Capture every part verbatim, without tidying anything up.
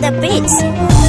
the beats.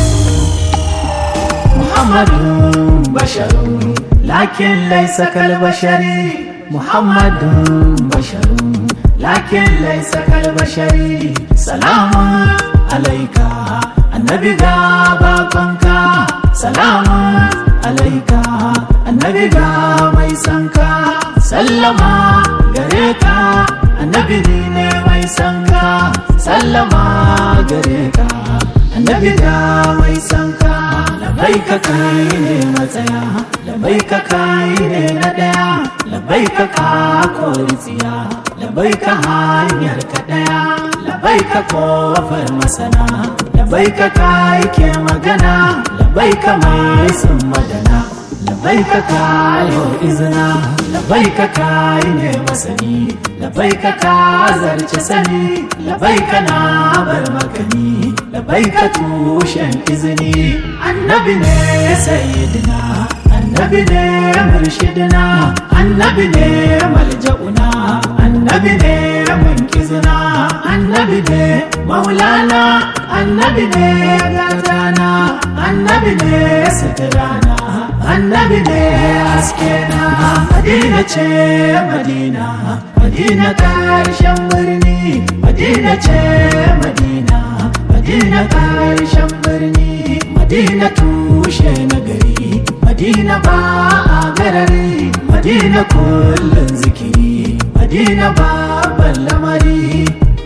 محمد بشر لكن ليس كالبشر. محمد بشر لكن ليس كالبشر. سلام عليك النبي غابكنك. سلام عليك النبي غاميسنك. سلم غريك النبي دين ميسنك. سلم غريك النبي غاميسنك. لبيك كايني متيا لبيك كايني نديا لبيك كاكوريتيا لبيك هاينير كديا لبيك كوفر مسنا لبيك كايكي مغنا لبيك ميسم مدنا لبيك كايو إذنا لبيك كايني مسني لبيك كازر جسني لبيك نابر مكني لبيك توشن إذني. النبي ني سيدنا النبي ني مرشدنا النبي ني ملجأنا النبي ني منقذنا النبي ني مولانا النبي ني غتانا النبي ني سترانا النبي ني أسكنا. مدينة مدينة مدينة كارشن برني مدينة مدينة مدينة كارشن برني مدينة توشي نغري مدينة باغرري مدينة كل ذكري مدينة باب اللمري.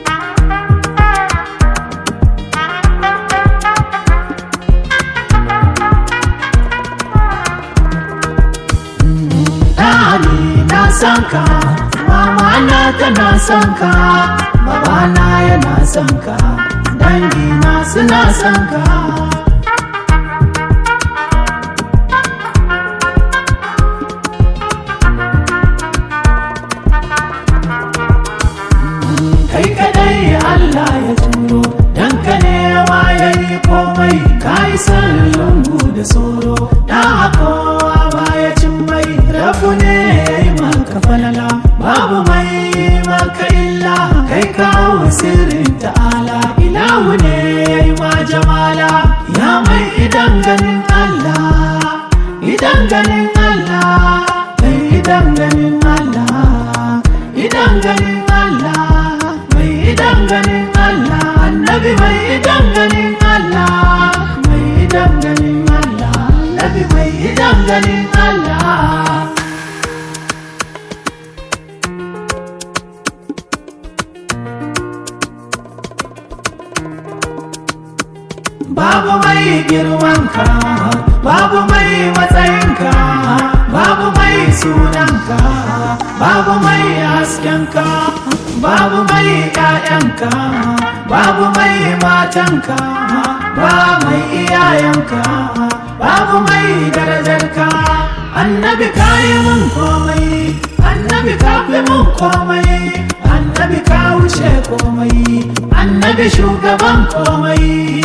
Sanka mama na tana sanka baba na yana sanka dangi na suna sanka. Kai kadai Allah ya turo dan ka ne ma yayi komai kai san lungu da soro da hako baya cin mai rabu ne falala babu mai maka illa kai kawo sirrin ta'ala ilahu ne yayi ma jamala ya mai idan ganin Allah idan ganin Allah mai idan ganin Allah idan ganin Allah mai idan ganin Allah annabi mai idan ganin Allah mai idan ganin Allah annabi mai idan ganin Allah. Babu mai girmanka babu mai matsayinka babu mai sunanka babu mai haskenka babu mai ƴaƴanka babu mai matanka ba mai iyayenka babu mai darajarka. Annabi kayi mun komai annabi ka fi mun komai annabi ka wuce komai annabi shugaban komai.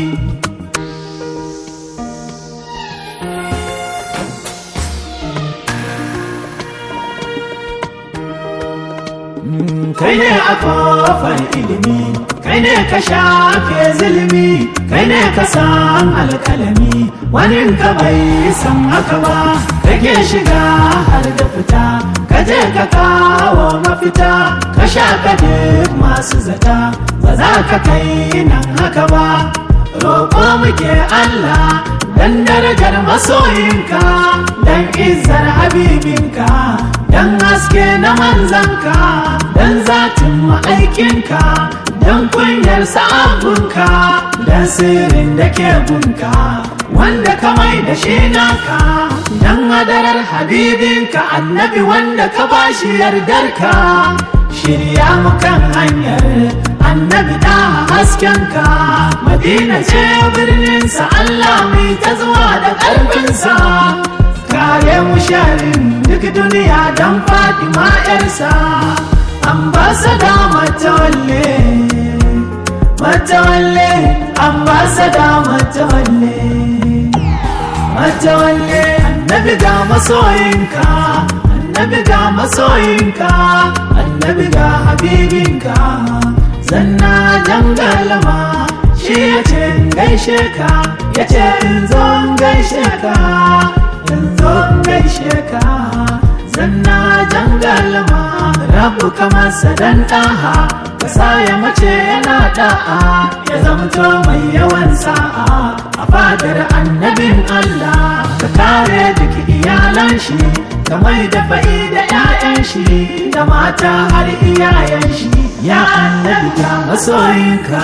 Kai ne a kofar ilimi kai ne ka shafe zulumi kai ne ka san alkalami wani ka bai san haka ba kake shiga har da fita ka je ka kawo mafita ka shaka duk masu zata ba za ka kai nan haka ba. Roƙo muke Allah dan darajar masoyinka dan izzar habibinka dan haske na manzanka dan zatin ma'aikinka dan kunyar sa'abunka dan sirrin da ke gunka wanda ka mai da shi naka dan hadarar habibinka annabi wanda ka bashi yardarka. Shirya mu kan hanyar annabi da haskenka madina ce birninsa Allah mai ta zuwa da ƙarfinsa kare mu sharin duk duniya dan Fatima yarsa. Ambasada matawalle matawalle ambasada matawalle matawalle annabi ga masoyinka annabi ga masoyinka annabi ga habibinka zanna jangalama shi ya ce gaishe ka, ya ce in zo gaishe ka, in zo gaishe ka. Zanna jangalma rabu kamar sadan ɗaha, ka sa ya mace yana da'a, ya zamto mai yawan sa'a a fadar annabin Allah. Ka kare duk iyalan shi, ka mai da fa'i da 'ya'yan shi, da mata har iyayen shi. Ya annabi ga masoyinka,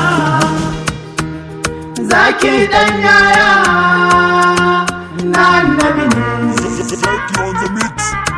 zaki dan yaya na annabi ne.